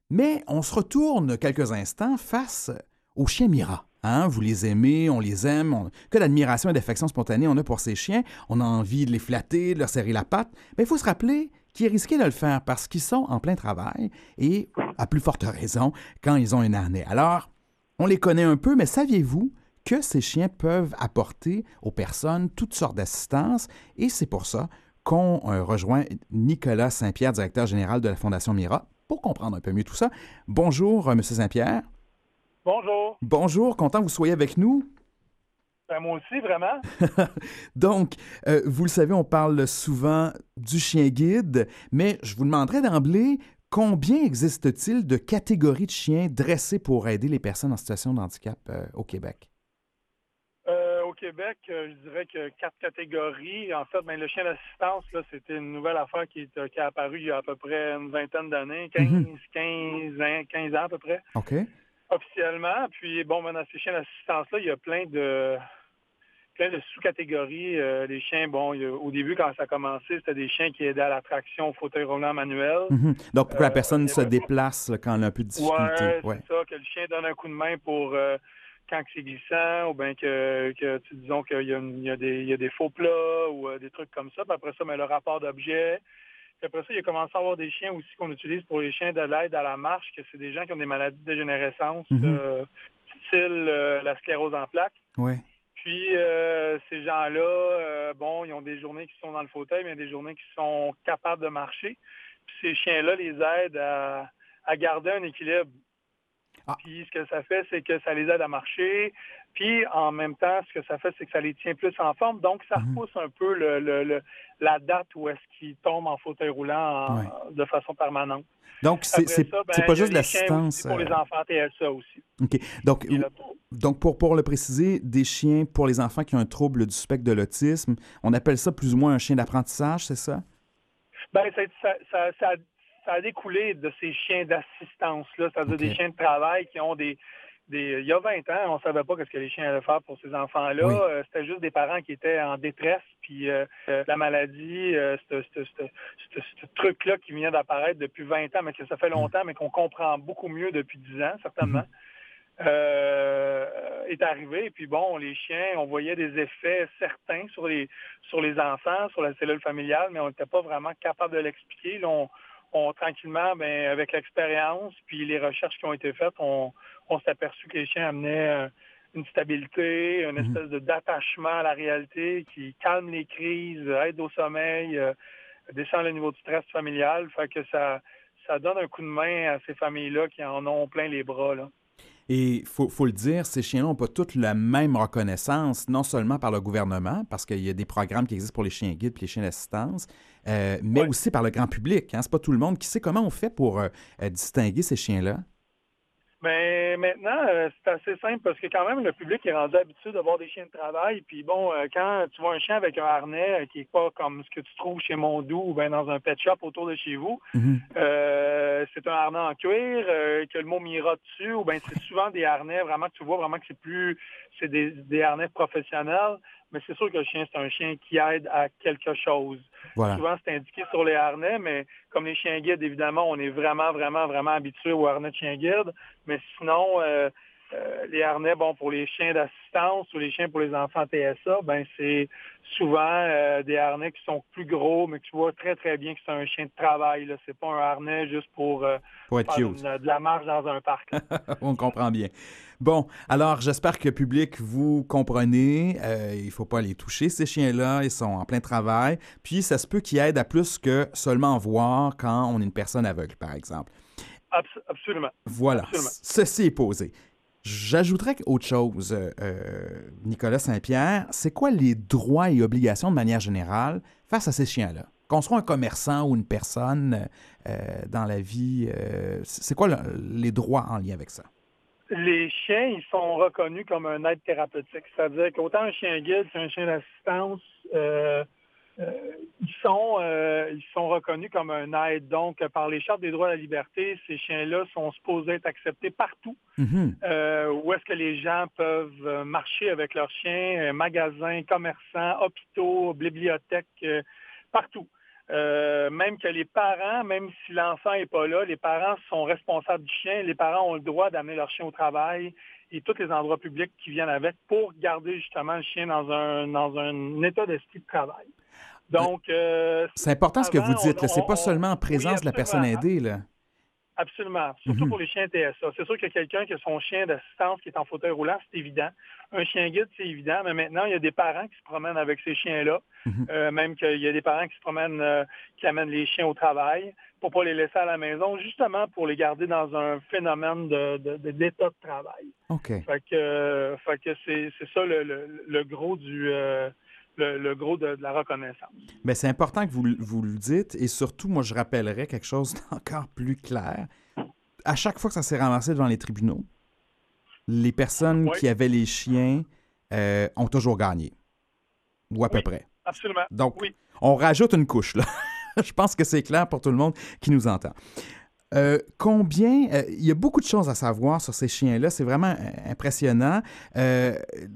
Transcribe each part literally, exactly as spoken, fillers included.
Mais on se retourne quelques instants face aux chiens Mira. Hein? Vous les aimez, on les aime, on... que d'admiration et d'affection spontanée on a pour ces chiens. On a envie de les flatter, de leur serrer la patte. Mais il faut se rappeler qu'il est risqué de le faire parce qu'ils sont en plein travail et, à plus forte raison, quand ils ont un harnais. Alors, on les connaît un peu, mais saviez-vous que ces chiens peuvent apporter aux personnes toutes sortes d'assistance? Et c'est pour ça qu'on euh, rejoint Nicolas Saint-Pierre, directeur général de la Fondation Mira, pour comprendre un peu mieux tout ça. Bonjour, euh, M. Saint-Pierre. Bonjour. Bonjour, content que vous soyez avec nous. Ben, moi aussi, vraiment. Donc, euh, vous le savez, on parle souvent du chien guide, mais je vous demanderais d'emblée, combien existe-t-il de catégories de chiens dressés pour aider les personnes en situation de handicap euh, au Québec? Euh, au Québec, euh, je dirais que quatre catégories. En fait, ben, le chien d'assistance, là, c'était une nouvelle affaire qui est, euh, qui est apparue il y a à peu près une vingtaine d'années, Mhm. quinze, quinze ans, quinze ans à peu près, OK. officiellement. Puis, bon, ben, dans ces chiens d'assistance-là, il y a plein de plein de sous-catégories. Euh, les chiens, bon, il y a- au début, quand ça a commencé, c'était des chiens qui aidaient à la traction au fauteuil roulant manuel. Mhm. Donc, pour que la Euh, il personne y se avait déplace là, quand elle a un peu de difficulté. Ouais, Ouais. c'est ça, que le chien donne un coup de main pour euh, quand c'est glissant, ou bien que, que tu- disons qu'il y a, une- il y a des, il y a des faux plats ou euh, des trucs comme ça. Puis après ça, ben, le rapport d'objet. Puis après ça, il a commencé à avoir des chiens aussi qu'on utilise pour les chiens de l'aide à la marche, que c'est des gens qui ont des maladies de dégénérescence, Mhm. euh, style euh, la sclérose en plaques. Ouais. Puis euh, ces gens-là, euh, bon, ils ont des journées qui sont dans le fauteuil, mais il y a des journées qui sont capables de marcher. Puis ces chiens-là les aident à, à garder un équilibre. Ah. Puis ce que ça fait, c'est que ça les aide à marcher. Puis en même temps, ce que ça fait, c'est que ça les tient plus en forme. Donc, ça Mhm. repousse un peu le, le- le- la date où est-ce qu'ils tombent en fauteuil roulant Ouais. en- de façon permanente. Donc, c'est Après c'est- ça, c'est ben pas il y a juste de les chiens aussi l'assistance. pour euh, les enfants T S A aussi. OK. Donc, Qui est ou- là pour- donc pour, pour le préciser, des chiens pour les enfants qui ont un trouble du spectre de l'autisme, on appelle ça plus ou moins un chien d'apprentissage, c'est ça? Ben, ça, ça, ça, ça a ça a découlé de ces chiens d'assistance-là, c'est-à-dire des OK. chiens de travail qui ont des, des... Il y a vingt ans, on ne savait pas ce que les chiens allaient faire pour ces enfants-là. Oui. Euh, c'était juste des parents qui étaient en détresse, puis euh, euh, la maladie, euh, ce ce- ce- ce- ce truc-là qui vient d'apparaître depuis vingt ans, mais que ça fait Mhm. longtemps, mais qu'on comprend beaucoup mieux depuis dix ans, certainement. Mhm. euh, est arrivé. Et puis bon, les chiens, on voyait des effets certains sur les sur les enfants, sur la cellule familiale, mais on n'était pas vraiment capable de l'expliquer. Là, on, on tranquillement, ben, avec l'expérience, puis les recherches qui ont été faites, on, on s'est aperçu que les chiens amenaient euh, une stabilité, une Mhm. espèce de d'attachement à la réalité qui calme les crises, aide au sommeil, euh, descend le niveau de stress familial. Fait que ça, ça donne un coup de main à ces familles-là qui en ont plein les bras, là. Et il faut, faut le dire, ces chiens-là n'ont pas toutes la même reconnaissance, non seulement par le gouvernement, parce qu'il y a des programmes qui existent pour les chiens guides et les chiens d'assistance, euh, mais Ouais. aussi par le grand public. Hein? Ce n'est pas tout le monde qui sait comment on fait pour euh, euh, distinguer ces chiens-là. Mais maintenant, euh, c'est assez simple parce que quand même, le public est rendu habitué de voir des chiens de travail. Puis bon, euh, quand tu vois un chien avec un harnais euh, qui est pas comme ce que tu trouves chez Mondou ou bien dans un pet shop autour de chez vous, Mhm. euh, c'est un harnais en cuir, euh, que le mot Mira dessus, ou bien c'est souvent des harnais vraiment que tu vois vraiment que c'est plus, c'est des, des harnais professionnels. Mais c'est sûr que le chien, c'est un chien qui aide à quelque chose. Voilà. Souvent, c'est indiqué sur les harnais, mais comme les chiens guides, évidemment, on est vraiment, vraiment, vraiment habitué aux harnais de chien guide. Mais sinon, euh, euh, les harnais, bon, pour les chiens d'assistance ou les chiens pour les enfants T S A, ben c'est souvent euh, des harnais qui sont plus gros, mais que tu vois très, très bien que c'est un chien de travail, là. C'est pas un harnais juste pour euh, Pour être faire cute. une- de la marche dans un parc, là. On comprend bien. Bon, alors j'espère que public, vous comprenez. Euh, il ne faut pas les toucher, ces chiens-là. Ils sont en plein travail. Puis ça se peut qu'ils aident à plus que seulement voir quand on est une personne aveugle, par exemple. Abs- absolument. Voilà, Absolument. C- ceci est posé. J'ajouterais autre chose, euh, euh, Nicolas Saint-Pierre. C'est quoi les droits et obligations de manière générale face à ces chiens-là? Qu'on soit un commerçant ou une personne euh, dans la vie, euh, c'est quoi le- les droits en lien avec ça? Les chiens, ils sont reconnus comme un aide thérapeutique. C'est-à-dire qu'autant un chien guide qu'un chien d'assistance, euh, euh, ils sont euh, ils sont reconnus comme un aide. Donc, par les chartes des droits de la liberté, ces chiens-là sont supposés être acceptés partout. Mhm. Euh, où est-ce que les gens peuvent euh, marcher avec leurs chiens, euh, magasins, commerçants, hôpitaux, bibliothèques, euh, partout. Euh, même que les parents, même si l'enfant n'est pas là, les parents sont responsables du chien. Les parents ont le droit d'amener leur chien au travail et tous les endroits publics qui viennent avec pour garder justement le chien dans un, dans un état d'esprit de travail. Donc, euh, c'est important ce que vous dites. on, Ce n'est pas on, seulement en présence oui, de la personne aidée. Là. Absolument. Surtout Mm-hmm. pour les chiens T S A. C'est sûr qu'il y a quelqu'un qui a son chien d'assistance qui est en fauteuil roulant, c'est évident. Un chien guide, c'est évident. Mais maintenant, il y a des parents qui se promènent avec ces chiens-là. Mm-hmm. Euh, même qu'il y a des parents qui se promènent, euh, qui amènent les chiens au travail pour pas les laisser à la maison, justement pour les garder dans un phénomène de, de, de, d'état de travail. OK. Fait que, euh, fait que c'est, c'est ça le, le, le gros du... Euh, Le, le gros de, de la reconnaissance. Bien, c'est important que vous, vous le dites et surtout, moi, je rappellerais quelque chose d'encore plus clair. À chaque fois que ça s'est ramassé devant les tribunaux, les personnes oui. qui avaient les chiens euh, ont toujours gagné. Ou à oui, peu près. Absolument. Donc, oui. on rajoute une couche, là. Je pense que c'est clair pour tout le monde qui nous entend. Euh, combien... Euh, il y a beaucoup de choses à savoir sur ces chiens-là. C'est vraiment euh, impressionnant. Euh,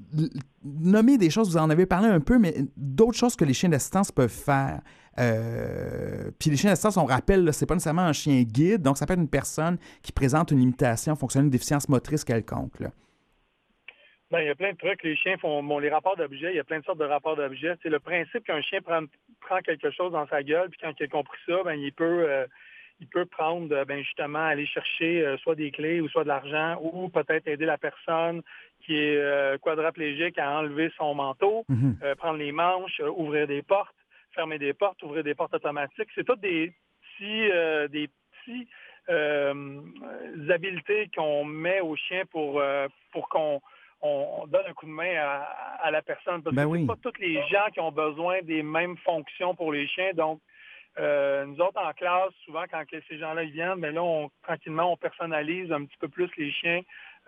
nommer des choses, vous en avez parlé un peu, mais d'autres choses que les chiens d'assistance peuvent faire. Euh, puis les chiens d'assistance, on rappelle, là, c'est pas nécessairement un chien guide, donc ça peut être une personne qui présente une limitation fonctionnelle, une déficience motrice quelconque. Là. Bien, il y a plein de trucs. Les chiens font bon, les rapports d'objets, il y a plein de sortes de rapports d'objets. C'est le principe qu'un chien prend, prend quelque chose dans sa gueule, puis quand il a compris ça, bien, il peut... Euh, il peut prendre, ben justement, aller chercher euh, soit des clés ou soit de l'argent ou peut-être aider la personne qui est euh, quadraplégique à enlever son manteau, mm-hmm. euh, prendre les manches, euh, ouvrir des portes, fermer des portes, ouvrir des portes automatiques. C'est toutes des petits, euh, des petits euh, habiletés qu'on met au chien pour, euh, pour qu'on on donne un coup de main à, à la personne. Parce ben que oui. c'est pas tous les gens qui ont besoin des mêmes fonctions pour les chiens, donc Euh, nous autres, en classe, souvent, quand ces gens-là ils viennent, mais là, on, tranquillement, on personnalise un petit peu plus les chiens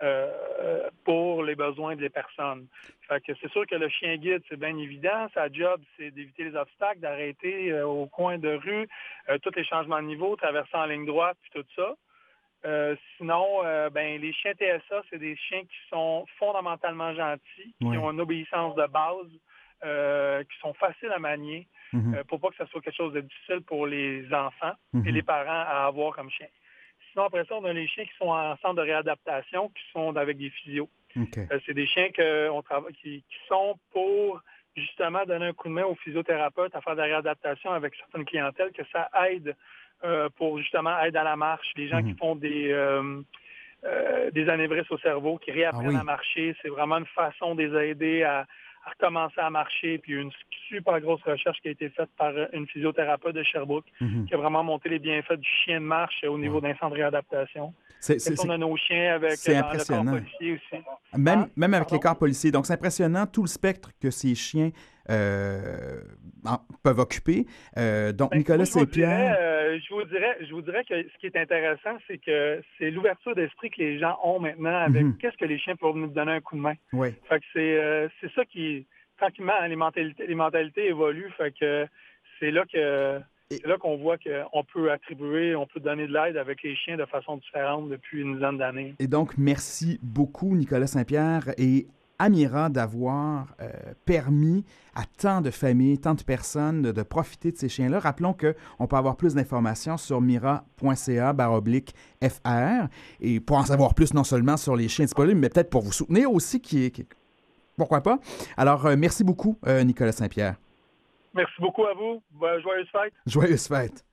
euh, pour les besoins des personnes. Fait que c'est sûr que le chien guide, c'est bien évident. Sa job, c'est d'éviter les obstacles, d'arrêter euh, au coin de rue, euh, tous les changements de niveau, traverser en ligne droite, puis tout ça. Euh, sinon, euh, ben, les chiens T S A, c'est des chiens qui sont fondamentalement gentils, qui oui. ont une obéissance de base, euh, qui sont faciles à manier, mm-hmm. euh, pour pas que ça soit quelque chose de difficile pour les enfants mm-hmm. et les parents à avoir comme chien. Sinon, après ça, on a les chiens qui sont en centre de réadaptation, qui sont avec des physios. Okay. Euh, c'est des chiens que on travaille, qui, qui sont pour justement donner un coup de main aux physiothérapeutes à faire de la réadaptation avec certaines clientèles, que ça aide euh, pour justement aide à la marche. Les gens mm-hmm. qui font des... Euh, euh, des anévrismes au cerveau, qui réapprennent ah oui. à marcher. C'est vraiment une façon de les aider à, à recommencer à marcher. Puis une super grosse recherche qui a été faite par une physiothérapeute de Sherbrooke, mm-hmm. qui a vraiment monté les bienfaits du chien de marche au niveau ouais. d'un centre de réadaptation. C'est, c'est, on a nos chiens avec c'est dans impressionnant. le corps policier aussi. Même, hein? même avec Pardon? les corps policiers. Donc, c'est impressionnant tout le spectre que ces chiens euh, en, peuvent occuper. Euh, donc, ben, Nicolas Saint-Pierre... Euh, je, vous dirais, je vous dirais que ce qui est intéressant, c'est que c'est l'ouverture d'esprit que les gens ont maintenant avec mm-hmm. qu'est-ce que les chiens peuvent nous donner un coup de main. Oui. Fait que c'est, euh, c'est ça qui... Tranquillement, les mentalités, les mentalités évoluent. Fait que c'est là que... C'est là qu'on voit qu'on peut attribuer, on peut donner de l'aide avec les chiens de façon différente depuis une dizaine d'années. Et donc, merci beaucoup, Nicolas Saint-Pierre et Amira, d'avoir euh, permis à tant de familles, tant de personnes de, de profiter de ces chiens-là. Rappelons qu'on peut avoir plus d'informations sur mira.ca baroblique FR et pour en savoir plus non seulement sur les chiens disponibles, mais peut-être pour vous soutenir aussi, qui est, qui... pourquoi pas. Alors, euh, merci beaucoup, euh, Nicolas Saint-Pierre. Merci beaucoup à vous. Joyeuse fête. Joyeuse fête.